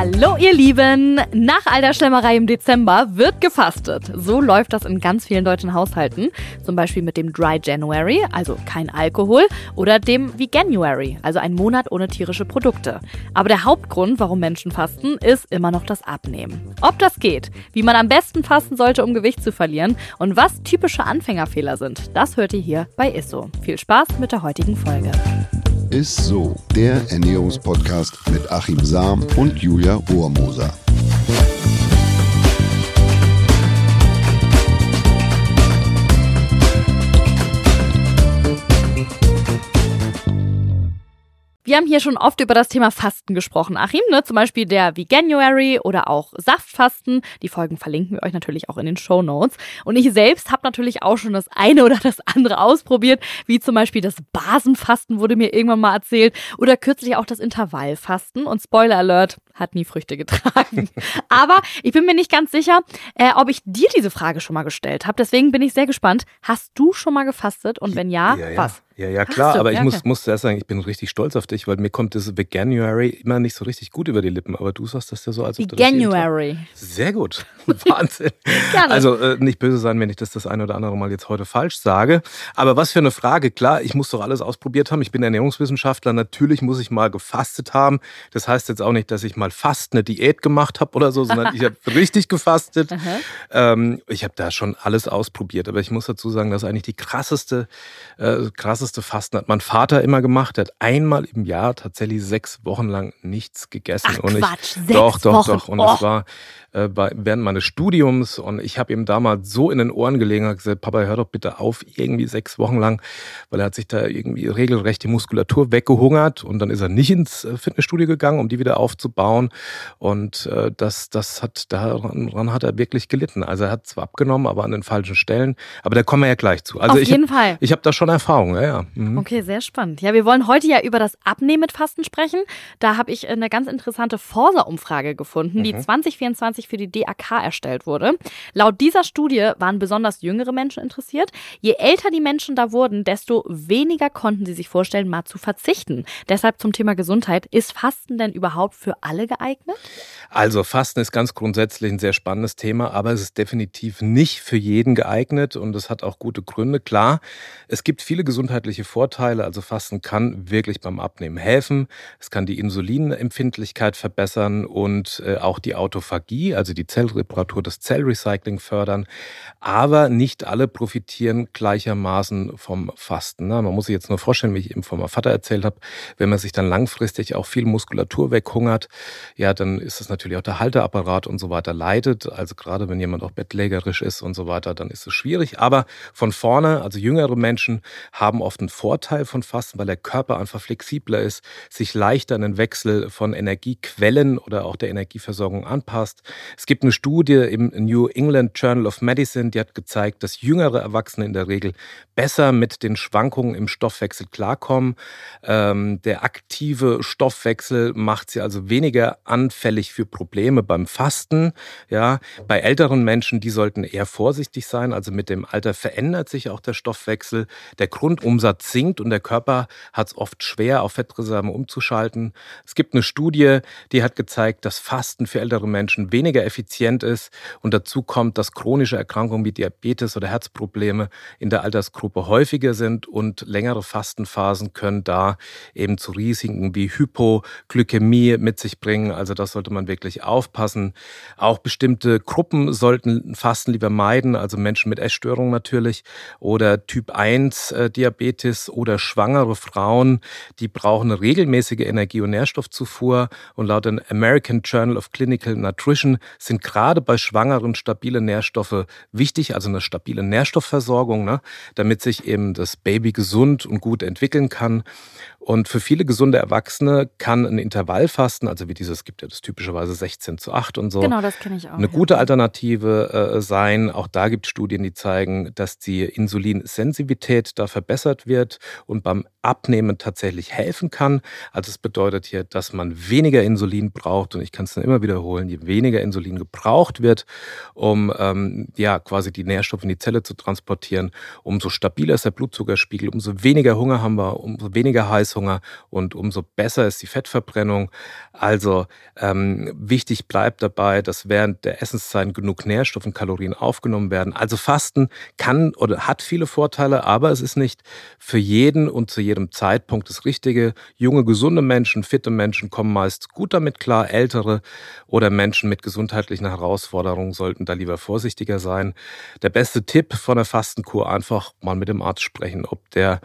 Hallo ihr Lieben! Nach all der Schlemmerei im Dezember wird gefastet. So läuft das in ganz vielen deutschen Haushalten. Zum Beispiel mit dem Dry January, also kein Alkohol, oder dem Veganuary, also ein Monat ohne tierische Produkte. Aber der Hauptgrund, warum Menschen fasten, ist immer noch das Abnehmen. Ob das geht, wie man am besten fasten sollte, um Gewicht zu verlieren und was typische Anfängerfehler sind, das hört ihr hier bei Isso. Viel Spaß mit der heutigen Folge. Ist so, der Ernährungspodcast mit Achim Sam und Julia Rohrmoser. Wir haben hier schon oft über das Thema Fasten gesprochen, Achim, zum Beispiel der Veganuary oder auch Saftfasten. Die Folgen verlinken wir euch natürlich auch in den Shownotes. Und ich selbst habe natürlich auch schon das eine oder das andere ausprobiert, wie zum Beispiel das Basenfasten wurde mir irgendwann mal erzählt oder kürzlich auch das Intervallfasten. Und Spoiler Alert, hat nie Früchte getragen. Aber ich bin mir nicht ganz sicher, ob ich dir diese Frage schon mal gestellt habe. Deswegen bin ich sehr gespannt. Hast du schon mal gefastet? Und wenn ja, was? Ja, klar, aber ich muss zuerst sagen, ich bin richtig stolz auf dich, weil mir kommt das Veganuary immer nicht so richtig gut über die Lippen, aber du sagst das ja so, als ob du das Veganuary. Sehr gut, Wahnsinn. Gerne. Also nicht böse sein, wenn ich das eine oder andere Mal jetzt heute falsch sage, aber was für eine Frage, klar, ich muss doch alles ausprobiert haben, ich bin Ernährungswissenschaftler, natürlich muss ich mal gefastet haben, das heißt jetzt auch nicht, dass ich mal fast eine Diät gemacht habe oder so, sondern ich habe richtig gefastet. Ich habe da schon alles ausprobiert, aber ich muss dazu sagen, dass eigentlich die krasseste Fasten hat mein Vater immer gemacht. Der hat einmal im Jahr tatsächlich 6 Wochen lang nichts gegessen. Ach, und Quatsch, Doch. Und das Oh. war während meines Studiums und ich habe ihm damals so in den Ohren gelegen und gesagt, Papa, hör doch bitte auf, irgendwie 6 Wochen lang, weil er hat sich da irgendwie regelrecht die Muskulatur weggehungert und dann ist er nicht ins Fitnessstudio gegangen, um die wieder aufzubauen und daran hat er wirklich gelitten. Also er hat zwar abgenommen, aber an den falschen Stellen, aber da kommen wir ja gleich zu. Also Auf jeden Fall. Ich habe da schon Erfahrung, ja. Mhm. Okay, sehr spannend. Ja, wir wollen heute ja über das Abnehmen mit Fasten sprechen. Da habe ich eine ganz interessante Forsa-Umfrage gefunden, die 2024 für die DAK erstellt wurde. Laut dieser Studie waren besonders jüngere Menschen interessiert. Je älter die Menschen da wurden, desto weniger konnten sie sich vorstellen, mal zu verzichten. Deshalb zum Thema Gesundheit. Ist Fasten denn überhaupt für alle geeignet? Also Fasten ist ganz grundsätzlich ein sehr spannendes Thema, aber es ist definitiv nicht für jeden geeignet und es hat auch gute Gründe. Klar, es gibt viele gesundheitliche Vorteile, also Fasten kann wirklich beim Abnehmen helfen. Es kann die Insulinempfindlichkeit verbessern und auch die Autophagie, also die Zellreparatur, das Zellrecycling fördern. Aber nicht alle profitieren gleichermaßen vom Fasten. Man muss sich jetzt nur vorstellen, wie ich eben von meinem Vater erzählt habe, wenn man sich dann langfristig auch viel Muskulatur weghungert, ja, dann ist es natürlich auch der Halteapparat und so weiter leidet. Also gerade wenn jemand auch bettlägerisch ist und so weiter, dann ist es schwierig. Aber von vorne, also jüngere Menschen haben oft einen Vorteil von Fasten, weil der Körper einfach flexibler ist, sich leichter an den Wechsel von Energiequellen oder auch der Energieversorgung anpasst. Es gibt eine Studie im New England Journal of Medicine, die hat gezeigt, dass jüngere Erwachsene in der Regel besser mit den Schwankungen im Stoffwechsel klarkommen. Der aktive Stoffwechsel macht sie also weniger anfällig für Probleme beim Fasten. Ja, bei älteren Menschen, die sollten eher vorsichtig sein. Also mit dem Alter verändert sich auch der Stoffwechsel. Der Grundumsatz sinkt und der Körper hat es oft schwer, auf Fettreserven umzuschalten. Es gibt eine Studie, die hat gezeigt, dass Fasten für ältere Menschen weniger effizient ist. Und dazu kommt, dass chronische Erkrankungen wie Diabetes oder Herzprobleme in der Altersgruppe häufiger sind und längere Fastenphasen können da eben zu Risiken wie Hypoglykämie mit sich bringen. Also das sollte man wirklich aufpassen. Auch bestimmte Gruppen sollten Fasten lieber meiden, also Menschen mit Essstörungen natürlich oder Typ 1 Diabetes oder schwangere Frauen, die brauchen eine regelmäßige Energie- und Nährstoffzufuhr und laut dem American Journal of Clinical Nutrition sind gerade bei Schwangeren stabile Nährstoffe wichtig, also eine stabile Nährstoffversorgung, damit sich eben das Baby gesund und gut entwickeln kann. Und für viele gesunde Erwachsene kann ein Intervallfasten, also wie dieses, gibt ja das typischerweise 16:8 und so, Genau, das kenne ich auch. eine gute Alternative sein. Auch da gibt es Studien, die zeigen, dass die Insulinsensitivität da verbessert gefördert wird und beim Abnehmen tatsächlich helfen kann. Also es bedeutet hier, dass man weniger Insulin braucht und ich kann es dann immer wiederholen, je weniger Insulin gebraucht wird, um quasi die Nährstoffe in die Zelle zu transportieren, umso stabiler ist der Blutzuckerspiegel, umso weniger Hunger haben wir, umso weniger Heißhunger und umso besser ist die Fettverbrennung. Also wichtig bleibt dabei, dass während der Essenszeiten genug Nährstoffe und Kalorien aufgenommen werden. Also Fasten kann oder hat viele Vorteile, aber es ist nicht für jeden und zu jedem Zeitpunkt das Richtige. Junge, gesunde Menschen, fitte Menschen kommen meist gut damit klar. Ältere oder Menschen mit gesundheitlichen Herausforderungen sollten da lieber vorsichtiger sein. Der beste Tipp von der Fastenkur, einfach mal mit dem Arzt sprechen, ob der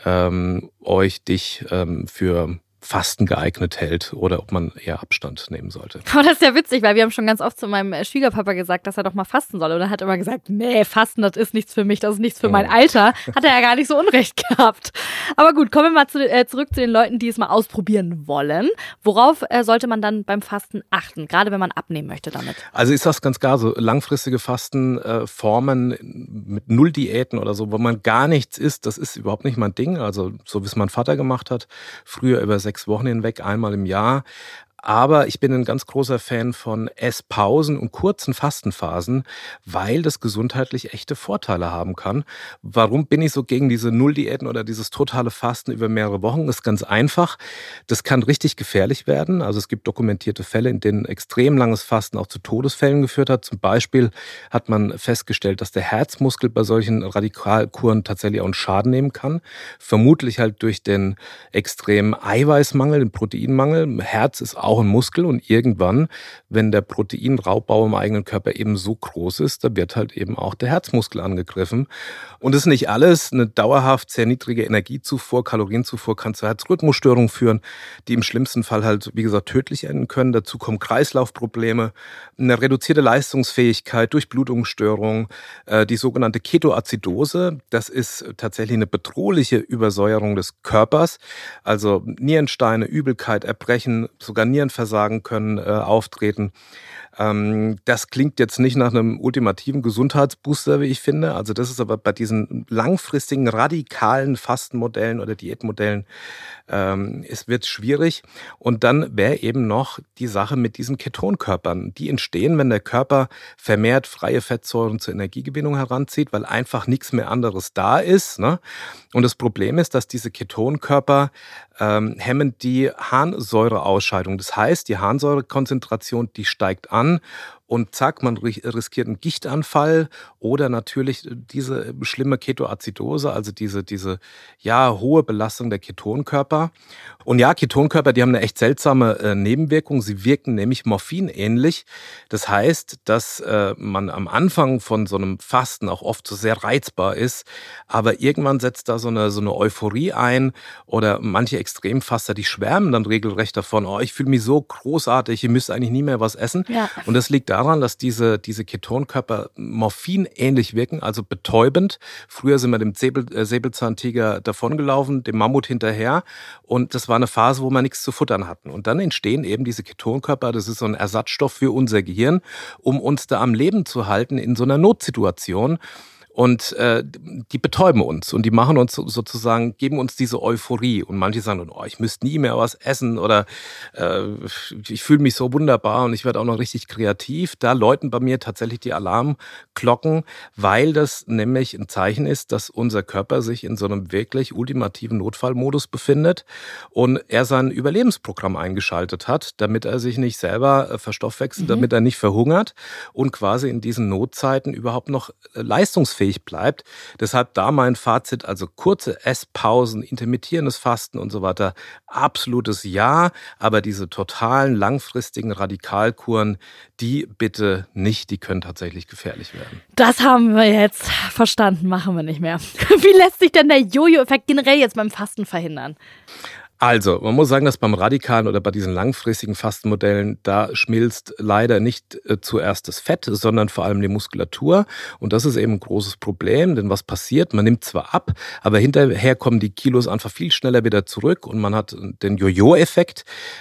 dich für Fasten geeignet hält oder ob man eher Abstand nehmen sollte. Aber das ist ja witzig, weil wir haben schon ganz oft zu meinem Schwiegerpapa gesagt, dass er doch mal fasten soll. Und er hat immer gesagt, nee, Fasten, das ist nichts für mich, das ist nichts für mein Alter. Hat er ja gar nicht so unrecht gehabt. Aber gut, kommen wir mal zurück zu den Leuten, die es mal ausprobieren wollen. Worauf sollte man dann beim Fasten achten, gerade wenn man abnehmen möchte damit? Also ist das ganz klar, so langfristige Fastenformen mit Null-Diäten oder so, wo man gar nichts isst, das ist überhaupt nicht mein Ding. Also so wie es mein Vater gemacht hat, früher über 6 Wochen hinweg, einmal im Jahr. Aber ich bin ein ganz großer Fan von Esspausen und kurzen Fastenphasen, weil das gesundheitlich echte Vorteile haben kann. Warum bin ich so gegen diese Null-Diäten oder dieses totale Fasten über mehrere Wochen? Das ist ganz einfach. Das kann richtig gefährlich werden. Also es gibt dokumentierte Fälle, in denen extrem langes Fasten auch zu Todesfällen geführt hat. Zum Beispiel hat man festgestellt, dass der Herzmuskel bei solchen Radikalkuren tatsächlich auch einen Schaden nehmen kann. Vermutlich halt durch den extremen Eiweißmangel, den Proteinmangel. Herz ist auch ein Muskel und irgendwann, wenn der Proteinraubbau im eigenen Körper eben so groß ist, da wird halt eben auch der Herzmuskel angegriffen. Und das ist nicht alles. Eine dauerhaft sehr niedrige Energiezufuhr, Kalorienzufuhr kann zu Herzrhythmusstörungen führen, die im schlimmsten Fall halt, wie gesagt, tödlich enden können. Dazu kommen Kreislaufprobleme, eine reduzierte Leistungsfähigkeit, Durchblutungsstörungen, die sogenannte Ketoazidose. Das ist tatsächlich eine bedrohliche Übersäuerung des Körpers. Also Nierensteine, Übelkeit, Erbrechen, sogar Nierenversagen können auftreten. Das klingt jetzt nicht nach einem ultimativen Gesundheitsbooster, wie ich finde. Also das ist aber bei diesen langfristigen, radikalen Fastenmodellen oder Diätmodellen, es wird schwierig. Und dann wäre eben noch die Sache mit diesen Ketonkörpern. Die entstehen, wenn der Körper vermehrt freie Fettsäuren zur Energiegewinnung heranzieht, weil einfach nichts mehr anderes da ist, ne? Und das Problem ist, dass diese Ketonkörper hemmen die Harnsäureausscheidung. Das heißt, die Harnsäurekonzentration, die steigt an und zack, man riskiert einen Gichtanfall oder natürlich diese schlimme Ketoazidose, also diese hohe Belastung der Ketonkörper. Und ja, Ketonkörper, die haben eine echt seltsame Nebenwirkung. Sie wirken nämlich morphinähnlich. Das heißt, dass man am Anfang von so einem Fasten auch oft so sehr reizbar ist, aber irgendwann setzt da so eine Euphorie ein oder manche Extremfaster, die schwärmen dann regelrecht davon, oh, ich fühle mich so großartig, ich müsste eigentlich nie mehr was essen. Ja. Und das liegt daran, dass diese Ketonkörper morphinähnlich wirken, also betäubend. Früher sind wir dem Säbelzahntiger davongelaufen, dem Mammut hinterher und das war eine Phase, wo wir nichts zu futtern hatten. Und dann entstehen eben diese Ketonkörper, das ist so ein Ersatzstoff für unser Gehirn, um uns da am Leben zu halten in so einer Notsituation. Und die betäuben uns und die machen uns sozusagen, geben uns diese Euphorie. Und manche sagen, oh, ich müsste nie mehr was essen oder ich fühle mich so wunderbar und ich werde auch noch richtig kreativ. Da läuten bei mir tatsächlich die Alarmglocken, weil das nämlich ein Zeichen ist, dass unser Körper sich in so einem wirklich ultimativen Notfallmodus befindet und er sein Überlebensprogramm eingeschaltet hat, damit er sich nicht selber verstoffwechselt, damit er nicht verhungert und quasi in diesen Notzeiten überhaupt noch leistungsfähig bleibt. Deshalb da mein Fazit, also kurze Esspausen, intermittierendes Fasten und so weiter, absolutes Ja, aber diese totalen, langfristigen Radikalkuren, die bitte nicht, die können tatsächlich gefährlich werden. Das haben wir jetzt verstanden, machen wir nicht mehr. Wie lässt sich denn der Jojo-Effekt generell jetzt beim Fasten verhindern? Also, man muss sagen, dass beim radikalen oder bei diesen langfristigen Fastenmodellen, da schmilzt leider nicht zuerst das Fett, sondern vor allem die Muskulatur. Und das ist eben ein großes Problem, denn was passiert? Man nimmt zwar ab, aber hinterher kommen die Kilos einfach viel schneller wieder zurück und man hat den Jojo-Effekt.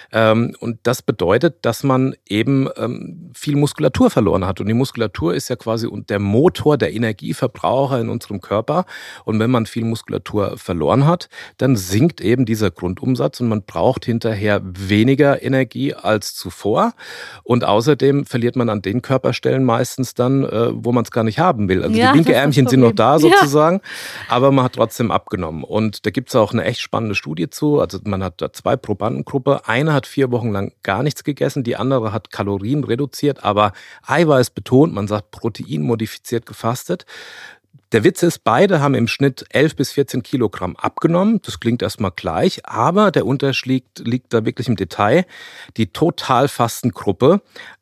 Und das bedeutet, dass man eben viel Muskulatur verloren hat. Und die Muskulatur ist ja quasi der Motor, der Energieverbraucher in unserem Körper. Und wenn man viel Muskulatur verloren hat, dann sinkt eben dieser Grundumsatz und man braucht hinterher weniger Energie als zuvor. Und außerdem verliert man an den Körperstellen meistens dann, wo man es gar nicht haben will. Also die Winkelärmchen sind noch da sozusagen, aber man hat trotzdem abgenommen. Und da gibt es auch eine echt spannende Studie zu. Also man hat da 2 Probandengruppen. Eine hat 4 Wochen lang gar nichts gegessen, die andere hat Kalorien reduziert, aber Eiweiß betont, man sagt proteinmodifiziert gefastet. Der Witz ist, beide haben im Schnitt 11 bis 14 Kilogramm abgenommen. Das klingt erstmal gleich, aber der Unterschied liegt da wirklich im Detail. Die Totalfastengruppe,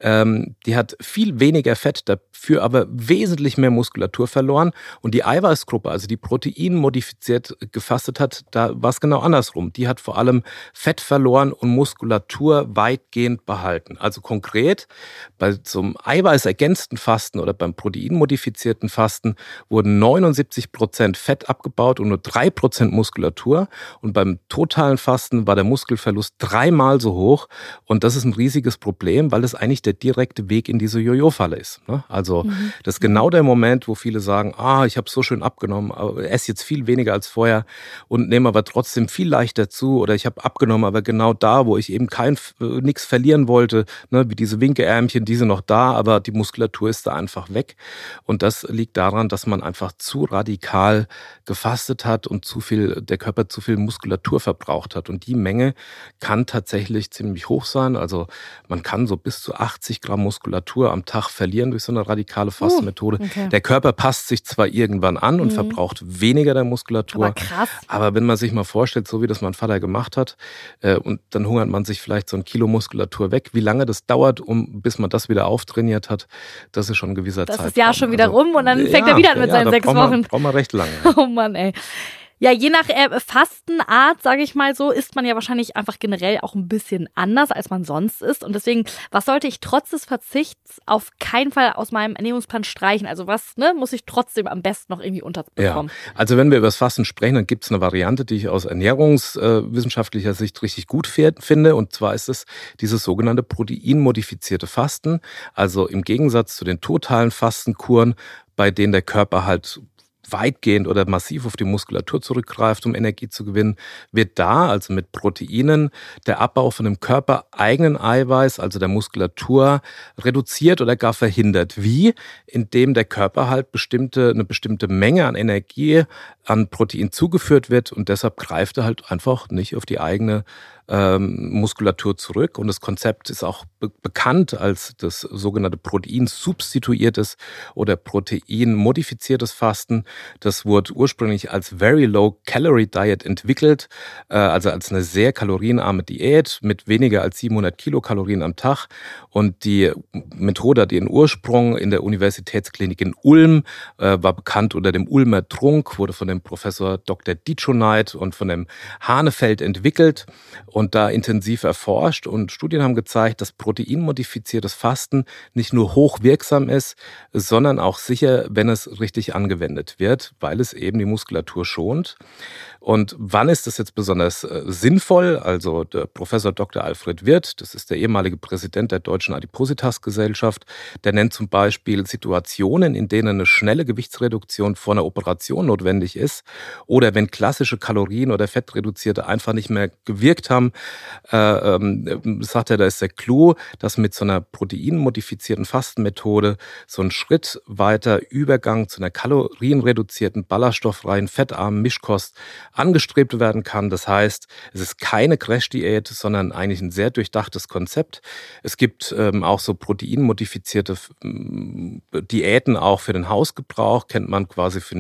die hat viel weniger Fett, dafür aber wesentlich mehr Muskulatur verloren. Und die Eiweißgruppe, also die proteinmodifiziert gefastet hat, da war es genau andersrum. Die hat vor allem Fett verloren und Muskulatur weitgehend behalten. Also konkret, bei so einem eiweißergänzten Fasten oder beim proteinmodifizierten Fasten wurden 79% Fett abgebaut und nur 3% Muskulatur. Und beim totalen Fasten war der Muskelverlust 3-mal so hoch. Und das ist ein riesiges Problem, weil es eigentlich der direkte Weg in diese Jojo-Falle ist. Also das ist genau der Moment, wo viele sagen, ich habe so schön abgenommen, esse jetzt viel weniger als vorher und nehme aber trotzdem viel leichter zu. Oder ich habe abgenommen, aber genau da, wo ich eben nichts verlieren wollte, wie diese Winkelärmchen, die sind noch da, aber die Muskulatur ist da einfach weg. Und das liegt daran, dass man einfach zu radikal gefastet hat und der Körper zu viel Muskulatur verbraucht hat. Und die Menge kann tatsächlich ziemlich hoch sein. Also man kann so bis zu 80 Gramm Muskulatur am Tag verlieren durch so eine radikale Fastenmethode. Okay. Der Körper passt sich zwar irgendwann an und verbraucht weniger der Muskulatur. Aber krass. Aber wenn man sich mal vorstellt, so wie das mein Vater gemacht hat, und dann hungert man sich vielleicht so 1 Kilo Muskulatur weg, wie lange das dauert, bis man das wieder auftrainiert hat, das ist schon ein gewisser Zeitraum. Das ist ja schon wieder rum und dann fängt er wieder an mit seinen 6 Wochen. Braucht man recht lange. Oh Mann, ey. Ja, je nach Fastenart, sage ich mal so, isst man ja wahrscheinlich einfach generell auch ein bisschen anders, als man sonst isst. Und deswegen, was sollte ich trotz des Verzichts auf keinen Fall aus meinem Ernährungsplan streichen? Also was muss ich trotzdem am besten noch irgendwie unterbekommen? Ja, also wenn wir über das Fasten sprechen, dann gibt es eine Variante, die ich aus ernährungswissenschaftlicher Sicht richtig gut finde. Und zwar ist es dieses sogenannte proteinmodifizierte Fasten. Also im Gegensatz zu den totalen Fastenkuren, bei denen der Körper halt weitgehend oder massiv auf die Muskulatur zurückgreift, um Energie zu gewinnen, wird da, also mit Proteinen, der Abbau von dem körpereigenen Eiweiß, also der Muskulatur, reduziert oder gar verhindert. Wie? Indem der Körper halt eine bestimmte Menge an Energie an Protein zugeführt wird und deshalb greift er halt einfach nicht auf die eigene Muskulatur zurück. Und das Konzept ist auch bekannt als das sogenannte proteinsubstituiertes oder proteinmodifiziertes Fasten. Das wurde ursprünglich als Very Low Calorie Diet entwickelt, also als eine sehr kalorienarme Diät mit weniger als 700 Kilokalorien am Tag. Und die Methode hat ihren Ursprung in der Universitätsklinik in Ulm, war bekannt unter dem Ulmer Trunk, wurde von dem Professor Dr. Ditschoneit und von dem Hanefeld entwickelt und da intensiv erforscht. Und Studien haben gezeigt, dass proteinmodifiziertes Fasten nicht nur hochwirksam ist, sondern auch sicher, wenn es richtig angewendet wird, weil es eben die Muskulatur schont. Und wann ist das jetzt besonders sinnvoll? Also der Professor Dr. Alfred Wirth, das ist der ehemalige Präsident der Deutschen Adipositas-Gesellschaft, der nennt zum Beispiel Situationen, in denen eine schnelle Gewichtsreduktion vor einer Operation notwendig ist oder wenn klassische Kalorien- oder Fettreduzierte einfach nicht mehr gewirkt haben, sagt er, da ist der Clou, dass mit so einer proteinmodifizierten Fastenmethode so ein Schritt weiter Übergang zu einer kalorienreduzierten, ballaststofffreien, fettarmen Mischkost angestrebt werden kann. Das heißt, es ist keine Crash-Diät, sondern eigentlich ein sehr durchdachtes Konzept. Es gibt auch so proteinmodifizierte Diäten auch für den Hausgebrauch, kennt man quasi für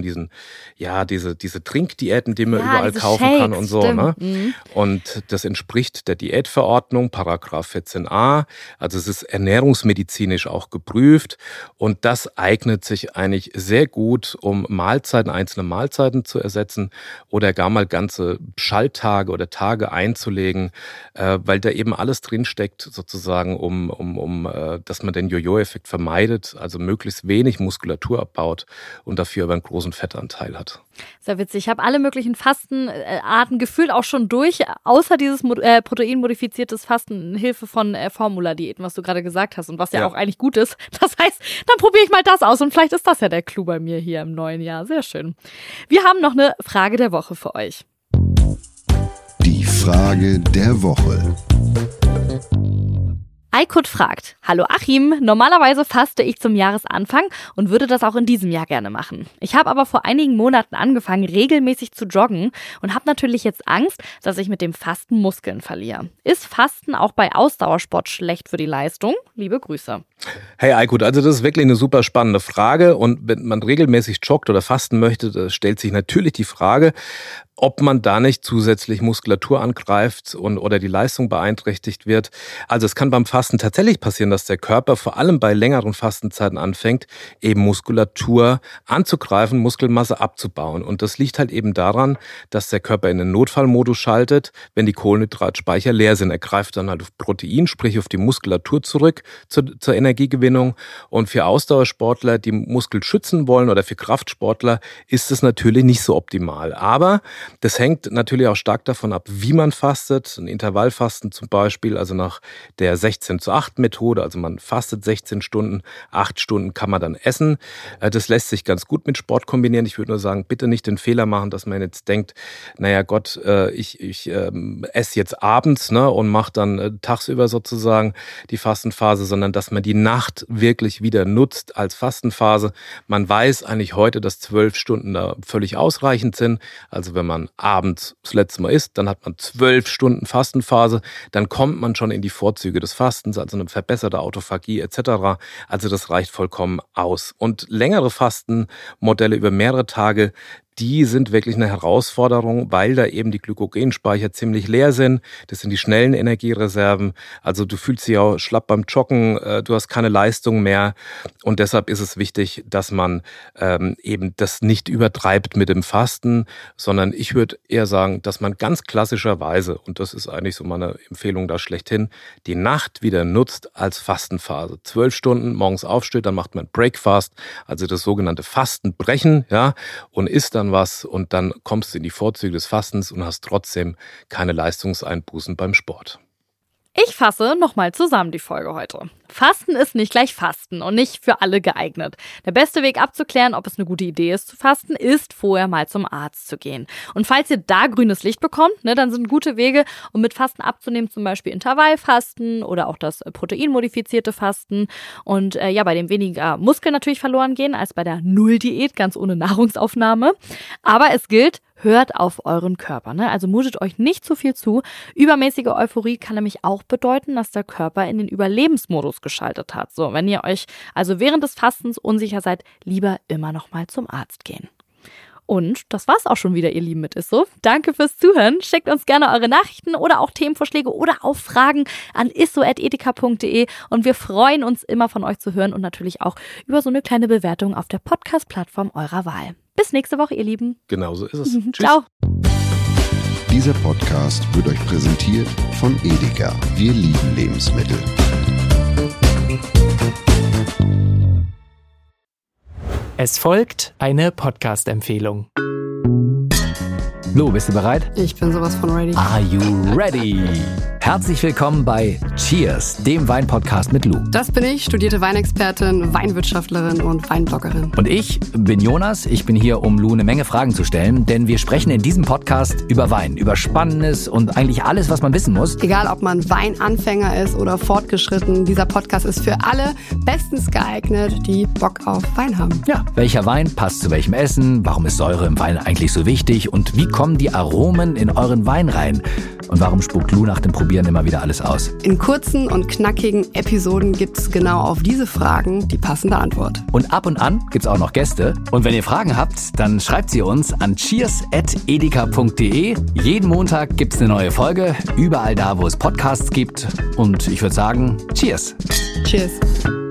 diese Trinkdiäten, die man überall kaufen Shakes, kann und so. Ne? Und das entspricht der Diätverordnung, Paragraph 14a. Also es ist ernährungsmedizinisch auch geprüft und das eignet sich eigentlich sehr gut, um Mahlzeiten, einzelne Mahlzeiten zu ersetzen oder gar mal ganze Schalttage oder Tage einzulegen, weil da eben alles drinsteckt, sozusagen, dass man den Jojo-Effekt vermeidet, also möglichst wenig Muskulatur abbaut und dafür aber einen großen Fettanteil hat. Sehr witzig. Ich habe alle möglichen Fastenarten gefühlt auch schon durch, außer dieses proteinmodifiziertes Fasten, Hilfe von Formula-Diäten, was du gerade gesagt hast und was ja auch eigentlich gut ist. Das heißt, dann probiere ich mal das aus und vielleicht ist das ja der Clou bei mir hier im neuen Jahr. Sehr schön. Wir haben noch eine Frage der Woche für euch. Die Frage der Woche. Aykut fragt, hallo Achim, normalerweise faste ich zum Jahresanfang und würde das auch in diesem Jahr gerne machen. Ich habe aber vor einigen Monaten angefangen, regelmäßig zu joggen und habe natürlich jetzt Angst, dass ich mit dem Fasten Muskeln verliere. Ist Fasten auch bei Ausdauersport schlecht für die Leistung? Liebe Grüße. Hey Aykut, also das ist wirklich eine super spannende Frage und wenn man regelmäßig joggt oder fasten möchte, stellt sich natürlich die Frage, ob man da nicht zusätzlich Muskulatur angreift oder die Leistung beeinträchtigt wird. Also es kann beim Fasten tatsächlich passieren, dass der Körper vor allem bei längeren Fastenzeiten anfängt, eben Muskulatur anzugreifen, Muskelmasse abzubauen. Und das liegt halt eben daran, dass der Körper in den Notfallmodus schaltet, wenn die Kohlenhydratspeicher leer sind. Er greift dann halt auf Protein, sprich auf die Muskulatur zurück zur Energiegewinnung. Und für Ausdauersportler, die Muskel schützen wollen oder für Kraftsportler, ist es natürlich nicht so optimal. Aber das hängt natürlich auch stark davon ab, wie man fastet. Ein Intervallfasten zum Beispiel, also nach der 16:8-Methode, also man fastet 16 Stunden, 8 Stunden kann man dann essen. Das lässt sich ganz gut mit Sport kombinieren. Ich würde nur sagen, bitte nicht den Fehler machen, dass man jetzt denkt, naja Gott, ich esse jetzt abends, ne, und mache dann tagsüber sozusagen die Fastenphase, sondern dass man die Nacht wirklich wieder nutzt als Fastenphase. Man weiß eigentlich heute, dass 12 Stunden da völlig ausreichend sind. Also wenn man abends das letzte Mal isst, dann hat man 12 Stunden Fastenphase, dann kommt man schon in die Vorzüge des Fastens, also eine verbesserte Autophagie etc. Also das reicht vollkommen aus. Und längere Fastenmodelle über mehrere Tage, die sind wirklich eine Herausforderung, weil da eben die Glykogenspeicher ziemlich leer sind. Das sind die schnellen Energiereserven. Also du fühlst dich auch schlapp beim Joggen, du hast keine Leistung mehr. Und deshalb ist es wichtig, dass man eben das nicht übertreibt mit dem Fasten, sondern ich würde eher sagen, dass man ganz klassischerweise, und das ist eigentlich so meine Empfehlung da schlechthin, die Nacht wieder nutzt als Fastenphase. 12 Stunden morgens aufsteht, dann macht man Breakfast, also das sogenannte Fastenbrechen, ja, und isst dann was und dann kommst du in die Vorzüge des Fastens und hast trotzdem keine Leistungseinbußen beim Sport. Ich fasse nochmal zusammen die Folge heute. Fasten ist nicht gleich Fasten und nicht für alle geeignet. Der beste Weg abzuklären, ob es eine gute Idee ist zu fasten, ist vorher mal zum Arzt zu gehen. Und falls ihr da grünes Licht bekommt, dann sind gute Wege, um mit Fasten abzunehmen, zum Beispiel Intervallfasten oder auch das proteinmodifizierte Fasten. Und bei dem weniger Muskeln natürlich verloren gehen als bei der Null-Diät, ganz ohne Nahrungsaufnahme. Aber es gilt, hört auf euren Körper. Also mutet euch nicht zu viel zu. Übermäßige Euphorie kann nämlich auch bedeuten, dass der Körper in den Überlebensmodus geschaltet hat. So, wenn ihr euch also während des Fastens unsicher seid, lieber immer noch mal zum Arzt gehen. Und das war's auch schon wieder, ihr Lieben, mit Isso. Danke fürs Zuhören. Schickt uns gerne eure Nachrichten oder auch Themenvorschläge oder auch Fragen an isso@edeka.de und wir freuen uns immer von euch zu hören und natürlich auch über so eine kleine Bewertung auf der Podcast-Plattform eurer Wahl. Bis nächste Woche, ihr Lieben. Genauso ist es. Tschüss. Ciao. Dieser Podcast wird euch präsentiert von Edeka. Wir lieben Lebensmittel. Es folgt eine Podcast-Empfehlung. Lou, bist du bereit? Ich bin sowas von ready. Are you ready? Herzlich willkommen bei Cheers, dem Weinpodcast mit Lou. Das bin ich, studierte Weinexpertin, Weinwirtschaftlerin und Weinbloggerin. Und ich bin Jonas. Ich bin hier, um Lou eine Menge Fragen zu stellen, denn wir sprechen in diesem Podcast über Wein, über Spannendes und eigentlich alles, was man wissen muss. Egal, ob man Weinanfänger ist oder fortgeschritten, dieser Podcast ist für alle bestens geeignet, die Bock auf Wein haben. Ja, welcher Wein passt zu welchem Essen? Warum ist Säure im Wein eigentlich so wichtig? Und wie kommen die Aromen in euren Wein rein? Und warum spuckt Lou nach dem Probieren immer wieder alles aus? In kurzen und knackigen Episoden gibt's genau auf diese Fragen die passende Antwort. Und ab und an gibt's auch noch Gäste. Und wenn ihr Fragen habt, dann schreibt sie uns an cheers@edeka.de. Jeden Montag gibt's eine neue Folge, überall da, wo es Podcasts gibt. Und ich würde sagen, Cheers. Cheers.